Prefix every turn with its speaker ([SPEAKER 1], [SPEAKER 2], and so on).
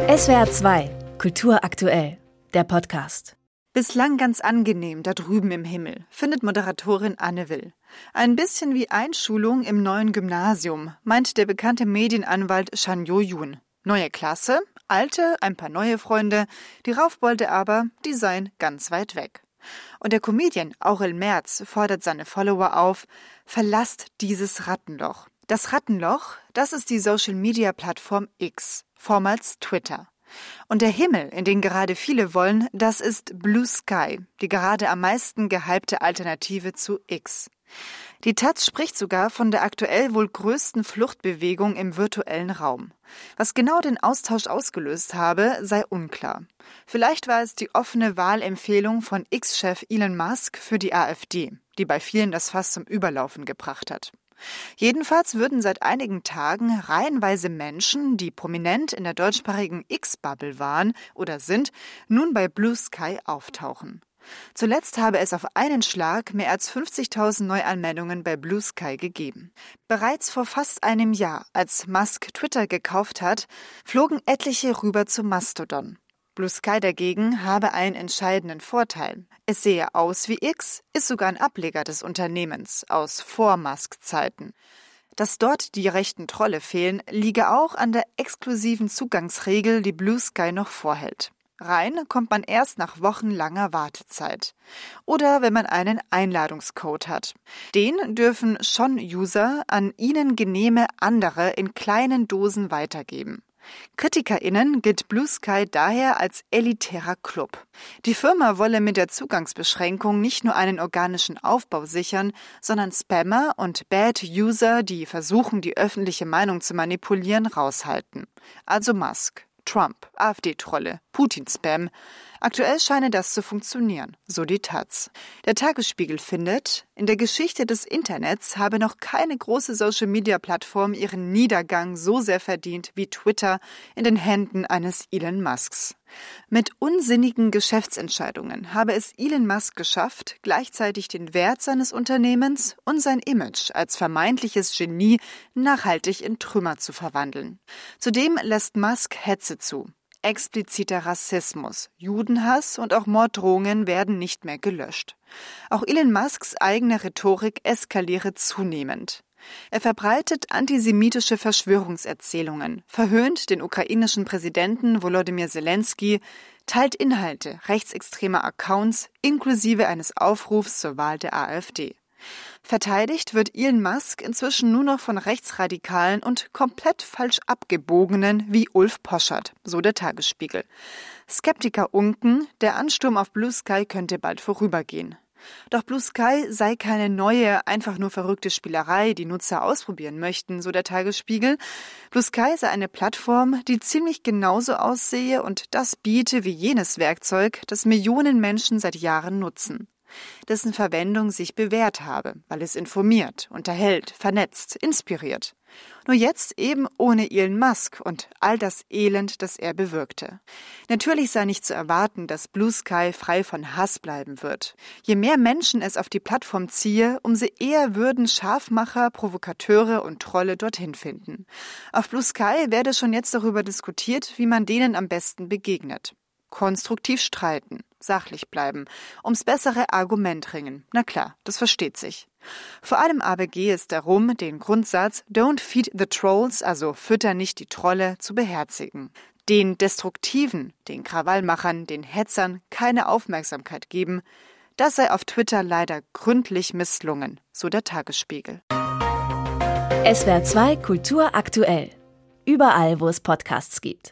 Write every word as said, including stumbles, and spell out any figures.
[SPEAKER 1] S W R zwei, Kultur aktuell, der Podcast.
[SPEAKER 2] Bislang ganz angenehm da drüben im Himmel, findet Moderatorin Anne Will. Ein bisschen wie Einschulung im neuen Gymnasium, meint der bekannte Medienanwalt Chan Yo-Yoon. Neue Klasse, alte, ein paar neue Freunde, die Raufbolde aber, die seien ganz weit weg. Und der Comedian Aurel Merz fordert seine Follower auf, verlasst dieses Rattenloch. Das Rattenloch, das ist die Social-Media-Plattform X, vormals Twitter. Und der Himmel, in den gerade viele wollen, das ist Blue Sky, die gerade am meisten gehypte Alternative zu X. Die Taz spricht sogar von der aktuell wohl größten Fluchtbewegung im virtuellen Raum. Was genau den Austausch ausgelöst habe, sei unklar. Vielleicht war es die offene Wahlempfehlung von X-Chef Elon Musk für die AfD, die bei vielen das Fass zum Überlaufen gebracht hat. Jedenfalls würden seit einigen Tagen reihenweise Menschen, die prominent in der deutschsprachigen X-Bubble waren oder sind, nun bei Blue Sky auftauchen. Zuletzt habe es auf einen Schlag mehr als fünfzigtausend Neuanmeldungen bei Blue Sky gegeben. Bereits vor fast einem Jahr, als Musk Twitter gekauft hat, flogen etliche rüber zu Mastodon. Blue Sky dagegen habe einen entscheidenden Vorteil. Es sehe aus wie X, ist sogar ein Ableger des Unternehmens aus Vor-Musk-Zeiten. Dass dort die rechten Trolle fehlen, liege auch an der exklusiven Zugangsregel, die Blue Sky noch vorhält. Rein kommt man erst nach wochenlanger Wartezeit. Oder wenn man einen Einladungscode hat. Den dürfen schon User an ihnen genehme andere in kleinen Dosen weitergeben. KritikerInnen gilt Blue Sky daher als elitärer Club. Die Firma wolle mit der Zugangsbeschränkung nicht nur einen organischen Aufbau sichern, sondern Spammer und Bad User, die versuchen, die öffentliche Meinung zu manipulieren, raushalten. Also Musk, Trump, AfD-Trolle, Putin-Spam. Aktuell scheine das zu funktionieren, so die Taz. Der Tagesspiegel findet, in der Geschichte des Internets habe noch keine große Social-Media-Plattform ihren Niedergang so sehr verdient wie Twitter in den Händen eines Elon Musks. Mit unsinnigen Geschäftsentscheidungen habe es Elon Musk geschafft, gleichzeitig den Wert seines Unternehmens und sein Image als vermeintliches Genie nachhaltig in Trümmer zu verwandeln. Zudem lässt Musk Hetze zu. Expliziter Rassismus, Judenhass und auch Morddrohungen werden nicht mehr gelöscht. Auch Elon Musks eigene Rhetorik eskaliere zunehmend. Er verbreitet antisemitische Verschwörungserzählungen, verhöhnt den ukrainischen Präsidenten Volodymyr Zelensky, teilt Inhalte rechtsextremer Accounts inklusive eines Aufrufs zur Wahl der AfD. Verteidigt wird Elon Musk inzwischen nur noch von Rechtsradikalen und komplett falsch abgebogenen wie Ulf Poschardt, so der Tagesspiegel. Skeptiker unken, der Ansturm auf Blue Sky könnte bald vorübergehen. Doch Blue Sky sei keine neue, einfach nur verrückte Spielerei, die Nutzer ausprobieren möchten, so der Tagesspiegel. Blue Sky sei eine Plattform, die ziemlich genauso aussehe und das biete wie jenes Werkzeug, das Millionen Menschen seit Jahren nutzen. Dessen Verwendung sich bewährt habe, weil es informiert, unterhält, vernetzt, inspiriert. Nur jetzt eben ohne Elon Musk und all das Elend, das er bewirkte. Natürlich sei nicht zu erwarten, dass Blue Sky frei von Hass bleiben wird. Je mehr Menschen es auf die Plattform ziehe, umso eher würden Scharfmacher, Provokateure und Trolle dorthin finden. Auf Blue Sky werde schon jetzt darüber diskutiert, wie man denen am besten begegnet. Konstruktiv streiten, sachlich bleiben, ums bessere Argument ringen. Na klar, das versteht sich. Vor allem aber gehe es darum, den Grundsatz Don't feed the trolls, also fütter nicht die Trolle, zu beherzigen. Den Destruktiven, den Krawallmachern, den Hetzern keine Aufmerksamkeit geben, das sei auf Twitter leider gründlich misslungen, so der Tagesspiegel.
[SPEAKER 1] S W R zwei Kultur aktuell. Überall, wo es Podcasts gibt.